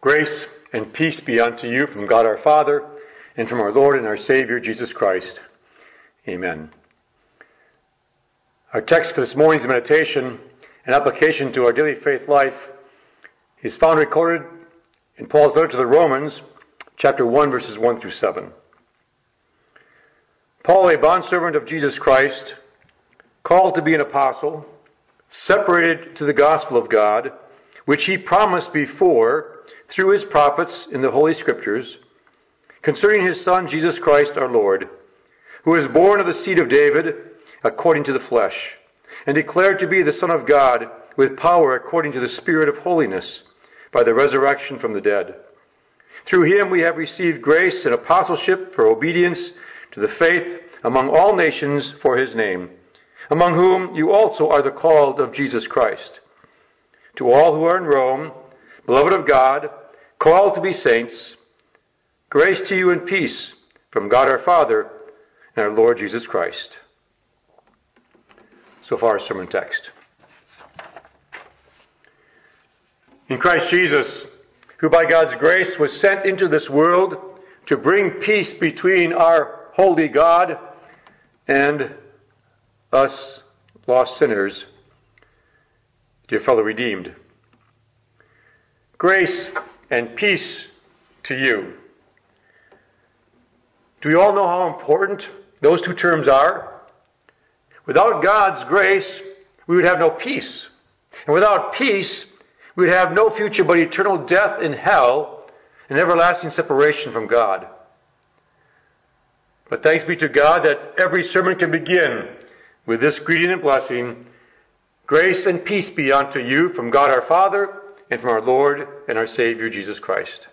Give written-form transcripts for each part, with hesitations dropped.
Grace and peace be unto you from God our Father and from our Lord and our Savior Jesus Christ. Amen. Our text for this morning's meditation and application to our daily faith life is found recorded in Paul's letter to the Romans, chapter 1, verses 1 through 7. Paul, a bondservant of Jesus Christ, called to be an apostle, separated to the gospel of God, which he promised before through his prophets in the Holy Scriptures, concerning his Son, Jesus Christ our Lord, who was born of the seed of David according to the flesh, and declared to be the Son of God with power according to the Spirit of holiness, by the resurrection from the dead. Through him we have received grace and apostleship for obedience to the faith among all nations for his name, among whom you also are the called of Jesus Christ. To all who are in Rome, beloved of God, called to be saints, grace to you and peace from God our Father and our Lord Jesus Christ. So far, our sermon text. In Christ Jesus, who by God's grace was sent into this world to bring peace between our holy God and us lost sinners, dear fellow redeemed. Grace and peace to you. Do we all know how important those two terms are? Without God's grace, we would have no peace. And without peace, we would have no future but eternal death in hell and everlasting separation from God. But thanks be to God that every sermon can begin with this greeting and blessing: grace and peace be unto you from God our Father and from our Lord and our Savior Jesus Christ.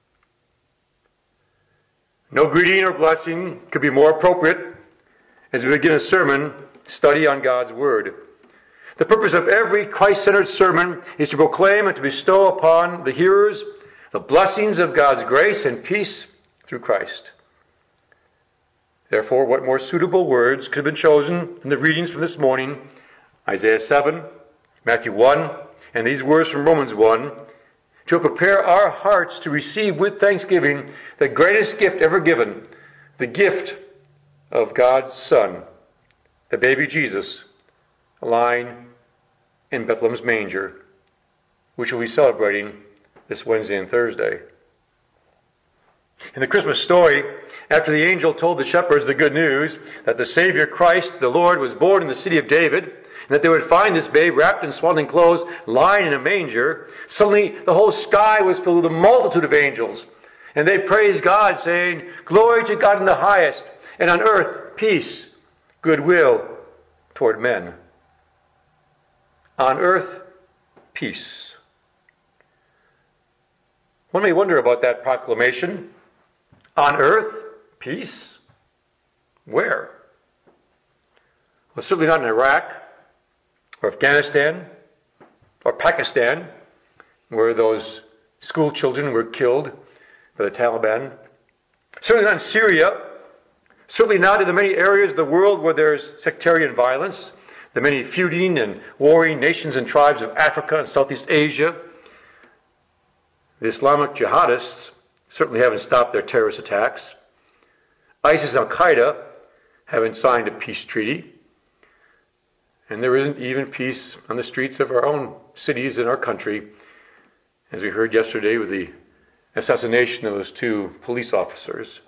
No greeting or blessing could be more appropriate as we begin a sermon study on God's Word. The purpose of every Christ-centered sermon is to proclaim and to bestow upon the hearers the blessings of God's grace and peace through Christ. Therefore, what more suitable words could have been chosen in the readings from this morning, Isaiah 7, Matthew 1, and these words from Romans 1, to prepare our hearts to receive with thanksgiving the greatest gift ever given, the gift of God's Son, the baby Jesus, lying in Bethlehem's manger, which we'll be celebrating this Wednesday and Thursday. In the Christmas story, after the angel told the shepherds the good news that the Savior Christ, the Lord, was born in the city of David, and that they would find this babe wrapped in swaddling clothes, lying in a manger, suddenly the whole sky was filled with a multitude of angels. And they praised God, saying, "Glory to God in the highest, and on earth peace, goodwill toward men." On earth, peace. One may wonder about that proclamation. On earth, peace? Where? Well, certainly not in Iraq, or Afghanistan, or Pakistan, where those school children were killed by the Taliban. Certainly not in Syria. Certainly not in the many areas of the world where there's sectarian violence, the many feuding and warring nations and tribes of Africa and Southeast Asia. The Islamic jihadists certainly haven't stopped their terrorist attacks. ISIS and Al-Qaeda haven't signed a peace treaty. And there isn't even peace on the streets of our own cities in our country, as we heard yesterday with the assassination of those two police officers.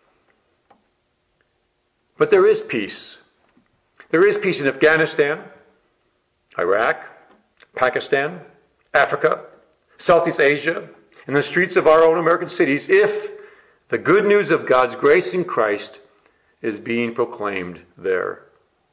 But there is peace. There is peace in Afghanistan, Iraq, Pakistan, Africa, Southeast Asia, in the streets of our own American cities, if the good news of God's grace in Christ is being proclaimed there.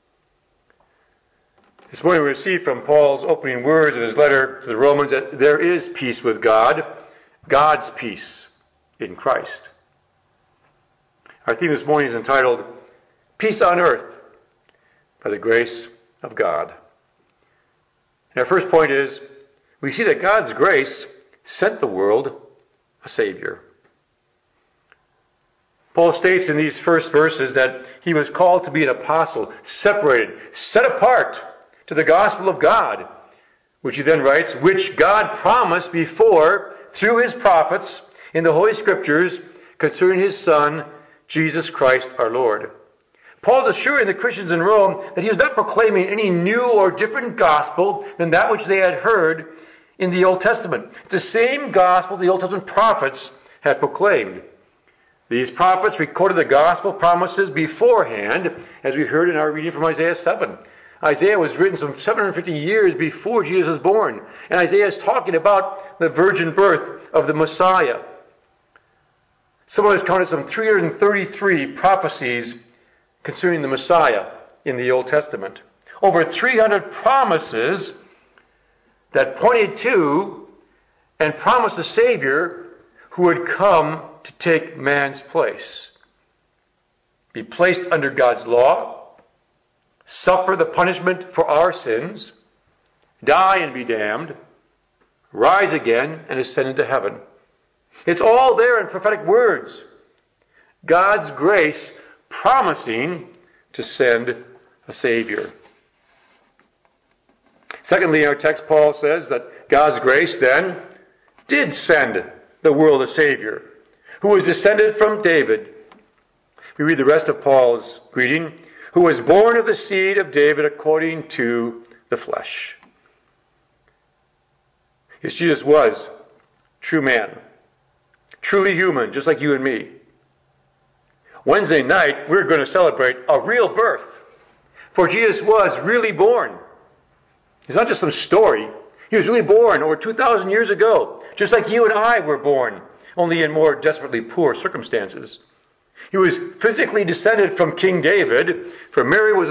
This morning we receive from Paul's opening words of his letter to the Romans that there is peace with God, God's peace in Christ. Our theme this morning is entitled, Peace on Earth by the Grace of God. And our first point is, we see that God's grace sent the world a Savior. Paul states in these first verses that he was called to be an apostle, separated, set apart to the gospel of God, which he then writes, which God promised before through his prophets in the Holy Scriptures concerning his Son, Jesus Christ our Lord. Paul's assuring the Christians in Rome that he was not proclaiming any new or different gospel than that which they had heard in the Old Testament. It's the same gospel the Old Testament prophets had proclaimed. These prophets recorded the gospel promises beforehand, as we heard in our reading from Isaiah 7. Isaiah was written some 750 years before Jesus was born. And Isaiah is talking about the virgin birth of the Messiah. Someone has counted some 333 prophecies concerning the Messiah in the Old Testament. Over 300 promises that pointed to and promised a Savior who would come to take man's place, be placed under God's law, suffer the punishment for our sins, die and be damned, rise again and ascend into heaven. It's all there in prophetic words. God's grace promising to send a Savior. Secondly, in our text, Paul says that God's grace then did send the world a Savior, who was descended from David. We read the rest of Paul's greeting, who was born of the seed of David according to the flesh. Yes, Jesus was true man, truly human, just like you and me. Wednesday night, we're going to celebrate a real birth. For Jesus was really born. It's not just some story. He was really born over 2,000 years ago, just like you and I were born, only in more desperately poor circumstances. He was physically descended from King David, for Mary was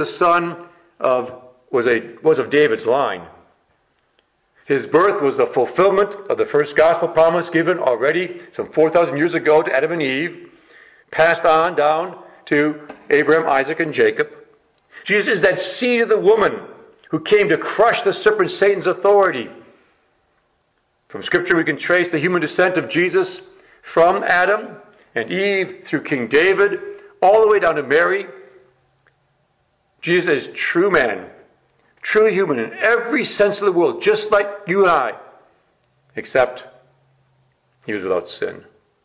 of David's line. His birth was the fulfillment of the first gospel promise given already some 4,000 years ago to Adam and Eve, passed on down to Abraham, Isaac, and Jacob. Jesus is that seed of the woman who came to crush the serpent Satan's authority. From Scripture we can trace the human descent of Jesus from Adam and Eve through King David all the way down to Mary. Jesus is true man, truly human in every sense of the word, just like you and I, except he was without sin.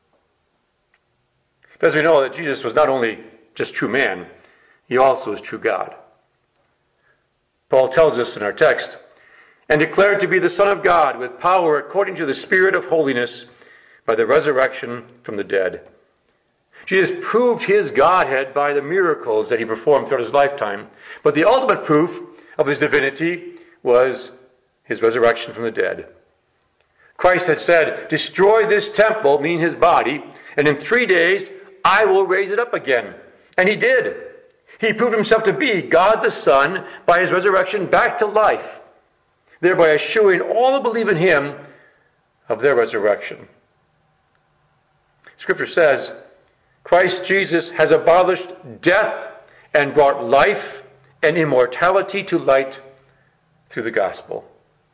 But as we know that Jesus was not only just true man, he also is true God. Paul tells us in our text, and declared to be the Son of God with power according to the Spirit of holiness by the resurrection from the dead. Jesus proved his Godhead by the miracles that he performed throughout his lifetime, but the ultimate proof of his divinity was his resurrection from the dead. Christ had said, destroy this temple, meaning his body, and in 3 days I will raise it up again. And he did. He proved himself to be God the Son by his resurrection back to life, thereby assuring all who believe in him of their resurrection. Scripture says, Christ Jesus has abolished death and brought life and immortality to light through the gospel.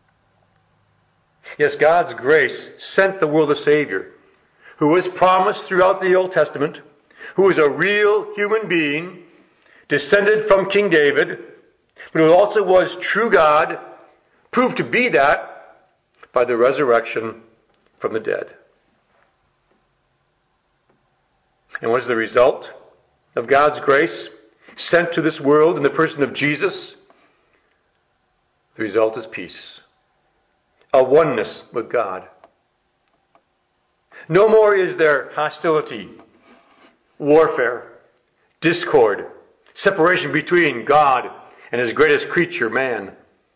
Yes, God's grace sent the world a Savior who was promised throughout the Old Testament, who was a real human being, descended from King David, but who also was true God, proved to be that by the resurrection from the dead. And what is the result of God's grace sent to this world in the person of Jesus? The result is peace, a oneness with God. No more is there hostility, warfare, discord, separation between God and his greatest creature, man.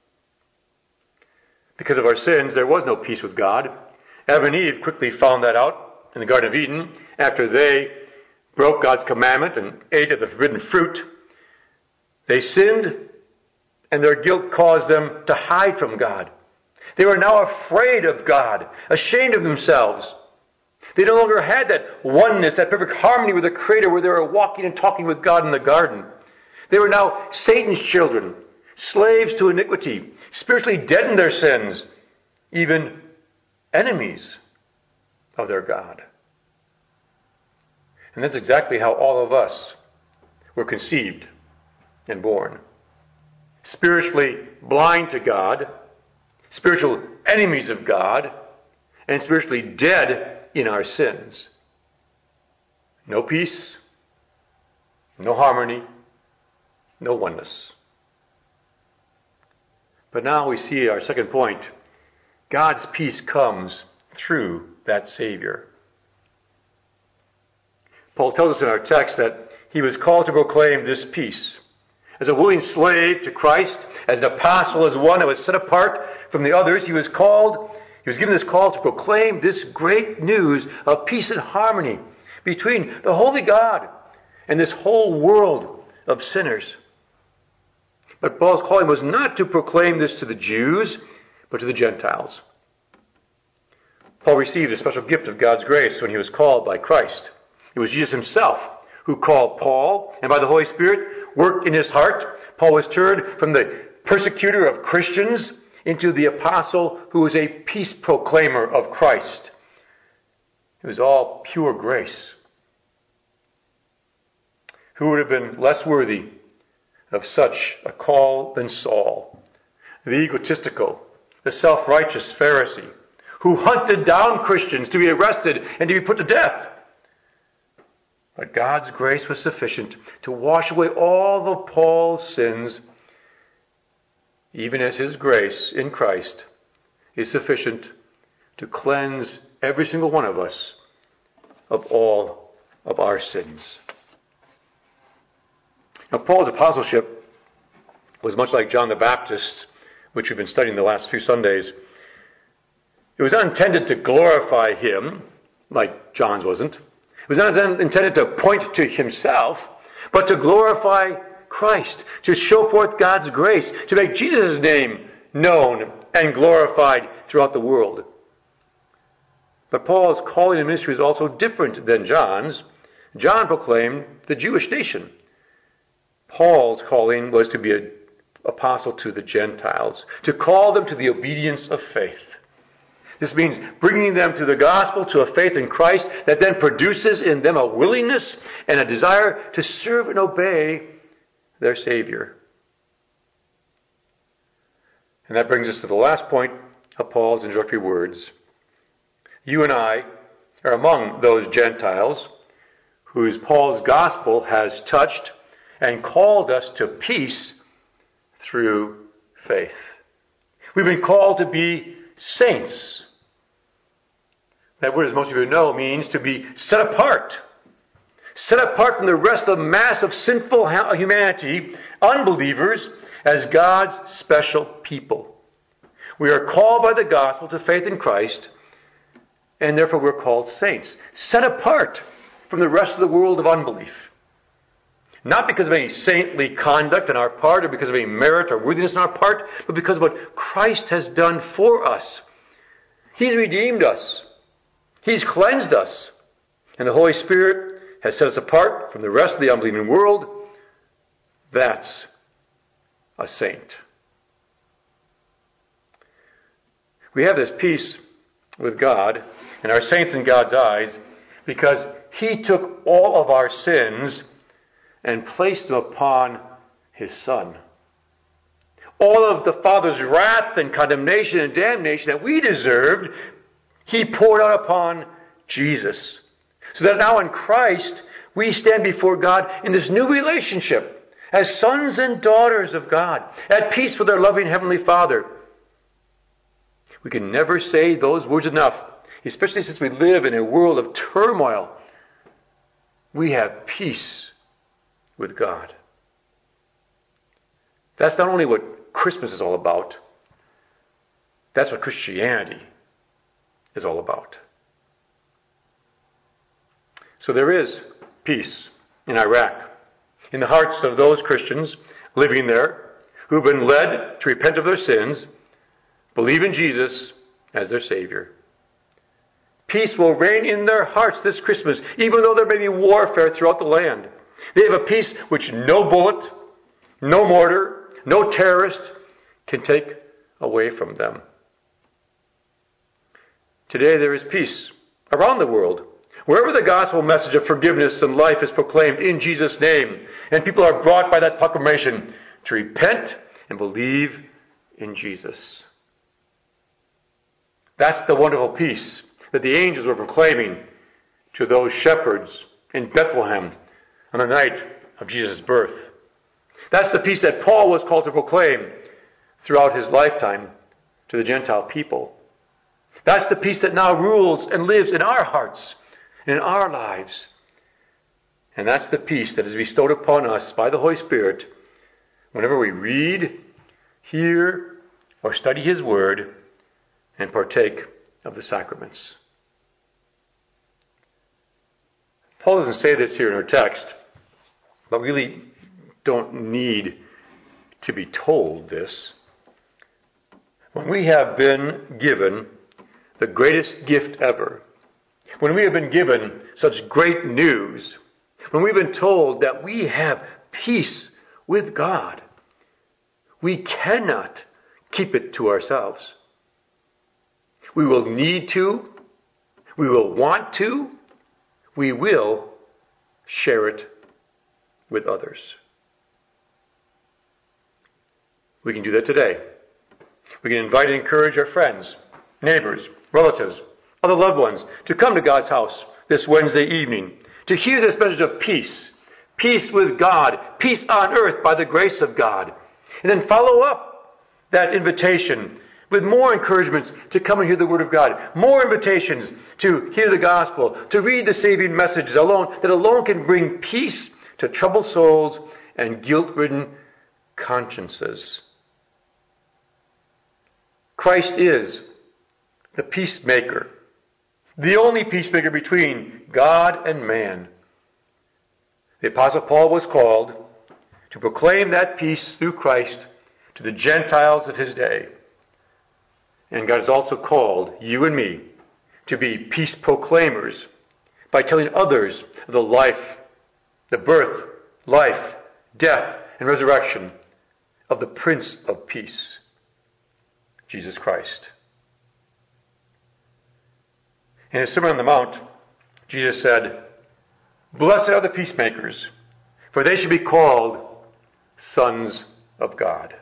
Because of our sins, there was no peace with God. Adam and Eve quickly found that out in the Garden of Eden after they broke God's commandment and ate of the forbidden fruit. They sinned, and their guilt caused them to hide from God. They were now afraid of God, ashamed of themselves. They no longer had that oneness, that perfect harmony with the Creator where they were walking and talking with God in the garden. They were now Satan's children, slaves to iniquity, spiritually dead in their sins, even enemies of their God. And that's exactly how all of us were conceived and born. Spiritually blind to God, spiritual enemies of God, and spiritually dead in our sins. No peace, no harmony, no oneness. But now we see our second point. God's peace comes through that Savior. Paul tells us in our text that he was called to proclaim this peace. As a willing slave to Christ, as an apostle, as one that was set apart from the others, he was given this call to proclaim this great news of peace and harmony between the holy God and this whole world of sinners. But Paul's calling was not to proclaim this to the Jews, but to the Gentiles. Paul received a special gift of God's grace when he was called by Christ. It was Jesus himself who called Paul, and by the Holy Spirit worked in his heart. Paul was turned from the persecutor of Christians into the apostle who was a peace proclaimer of Christ. It was all pure grace. Who would have been less worthy of such a call than Saul, the egotistical, the self-righteous Pharisee, who hunted down Christians to be arrested and to be put to death? But God's grace was sufficient to wash away all of Paul's sins, even as his grace in Christ is sufficient to cleanse every single one of us of all of our sins. Now, Paul's apostleship was much like John the Baptist, which we've been studying the last few Sundays. It was not intended to glorify him, like John's wasn't. It was not intended to point to himself, but to glorify Christ, to show forth God's grace, to make Jesus' name known and glorified throughout the world. But Paul's calling and ministry is also different than John's. John proclaimed the Jewish nation. Paul's calling was to be an apostle to the Gentiles, to call them to the obedience of faith. This means bringing them through the gospel to a faith in Christ that then produces in them a willingness and a desire to serve and obey their Savior. And that brings us to the last point of Paul's introductory words. You and I are among those Gentiles whose Paul's gospel has touched and called us to peace through faith. We've been called to be saints. That word, as most of you know, means to be set apart. Set apart from the rest of the mass of sinful humanity, unbelievers, as God's special people. We are called by the gospel to faith in Christ, and therefore we're called saints. Set apart from the rest of the world of unbelief. Not because of any saintly conduct on our part or because of any merit or worthiness on our part, but because of what Christ has done for us. He's redeemed us. He's cleansed us. And the Holy Spirit has set us apart from the rest of the unbelieving world. That's a saint. We have this peace with God and our saints in God's eyes because He took all of our sins and placed them upon His Son. All of the Father's wrath and condemnation and damnation that we deserved, He poured out upon Jesus. So that now in Christ, we stand before God in this new relationship as sons and daughters of God, at peace with our loving Heavenly Father. We can never say those words enough, especially since we live in a world of turmoil. We have peace with God. That's not only what Christmas is all about. That's what Christianity is all about. So there is peace in Iraq, in the hearts of those Christians living there who've been led to repent of their sins, believe in Jesus as their Savior. Peace will reign in their hearts this Christmas, even though there may be warfare throughout the land. They have a peace which no bullet, no mortar, no terrorist can take away from them. Today there is peace around the world, wherever the gospel message of forgiveness and life is proclaimed in Jesus' name, and people are brought by that proclamation to repent and believe in Jesus. That's the wonderful peace that the angels were proclaiming to those shepherds in Bethlehem on the night of Jesus' birth. That's the peace that Paul was called to proclaim throughout his lifetime to the Gentile people. That's the peace that now rules and lives in our hearts and in our lives. And that's the peace that is bestowed upon us by the Holy Spirit whenever we read, hear, or study His Word and partake of the sacraments. Paul doesn't say this here in our text, but we really don't need to be told this. When we have been given the greatest gift ever, when we have been given such great news, when we've been told that we have peace with God, we cannot keep it to ourselves. We will need to, we will want to, we will share it with others. We can do that today. We can invite and encourage our friends, neighbors, relatives, other loved ones to come to God's house this Wednesday evening to hear this message of peace. Peace with God, peace on earth by the grace of God. And then follow up that invitation with more encouragements to come and hear the Word of God. More invitations to hear the gospel, to read the saving messages that alone can bring peace to troubled souls and guilt-ridden consciences. Christ is the peacemaker, the only peacemaker between God and man. The Apostle Paul was called to proclaim that peace through Christ to the Gentiles of his day. And God has also called you and me to be peace proclaimers by telling others of the life, the birth, life, death, and resurrection of the Prince of Peace, Jesus Christ. In his Sermon on the Mount, Jesus said, "Blessed are the peacemakers, for they shall be called sons of God."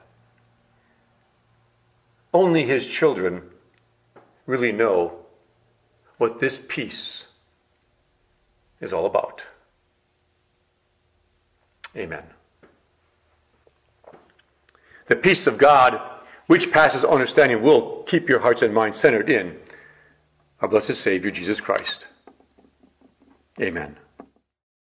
Only His children really know what this peace is all about. Amen. The peace of God, which passes understanding, will keep your hearts and minds centered in our blessed Savior, Jesus Christ. Amen.